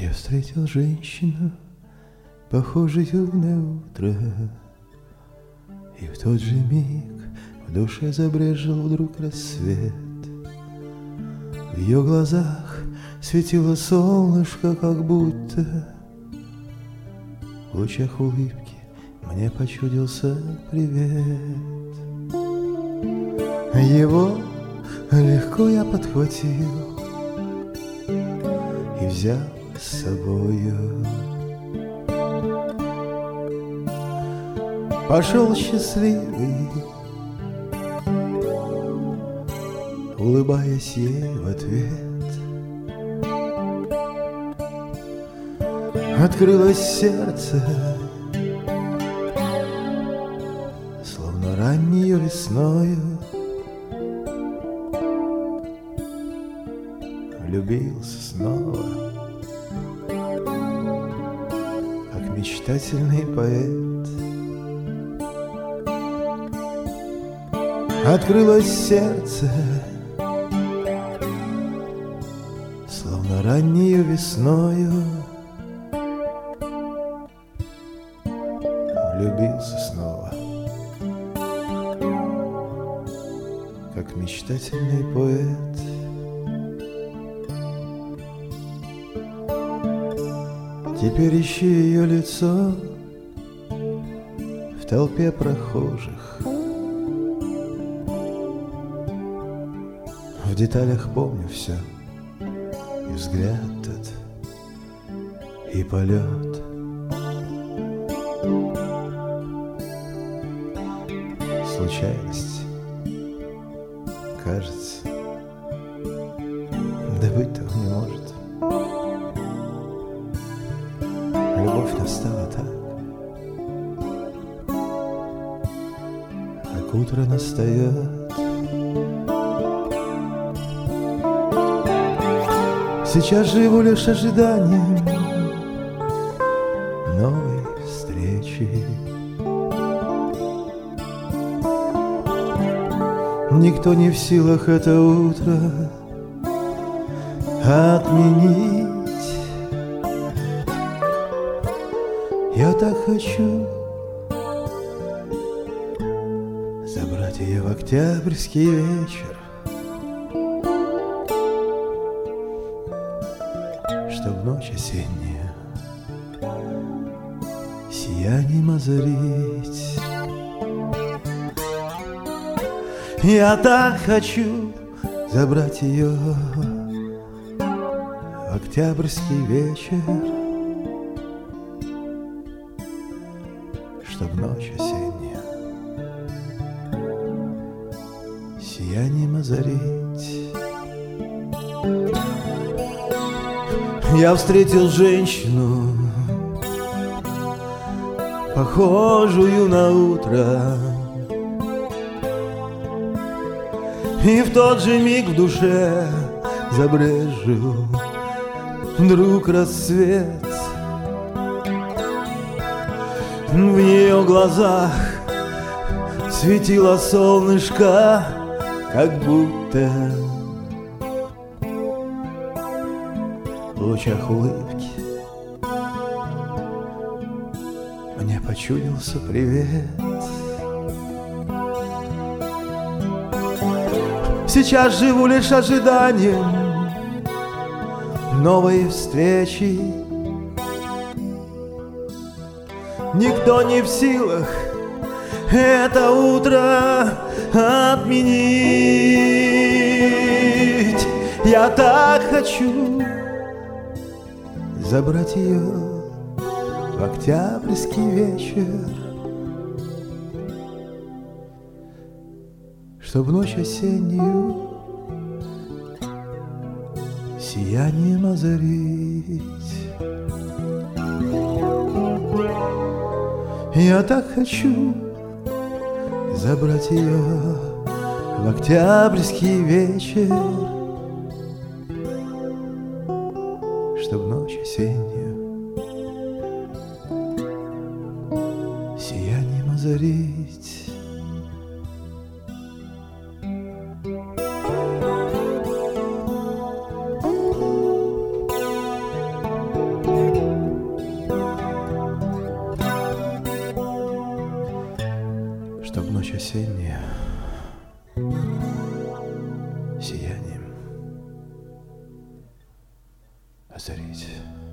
Я встретил женщину, похожую на утро, и в тот же миг в душе забрезжил вдруг рассвет. В ее глазах светило солнышко, как будто в лучах улыбки мне почудился привет. Его легко я подхватил и взял с собою. Пошел счастливый, улыбаясь ей в ответ. Открылось сердце, словно раннею весною. Влюбился снова, как мечтательный поэт. Открылось сердце, словно раннею весною. Влюбился снова, как мечтательный поэт. Теперь ищи ее лицо в толпе прохожих. В деталях помню все, и взгляд тот, и полет. Случайность, кажется, да быть того не может. Любовь настала так, как утро настает. Сейчас живу лишь ожиданием новой встречи. Никто не в силах это утро отменить. Я так хочу забрать ее в октябрьский вечер, чтоб в ночь осеннюю сиянием озарить. Я так хочу забрать ее в октябрьский вечер, чтоб ночь осеннюю сиянием озарить. Я встретил женщину, похожую на утро, и в тот же миг в душе забрезжил вдруг рассвет. В ее глазах светило солнышко, как будто в лучах улыбки мне почудился привет. Сейчас живу лишь ожиданием новой встречи. Никто не в силах это утро отменить. Я так хочу забрать ее в октябрьский вечер, чтоб ночь осеннюю сиянием озарить. Я так хочу забрать ее в октябрьский вечер, чтоб ночь осеннюю сиянием озарить. Чтоб ночь осенняя сиянием озарить.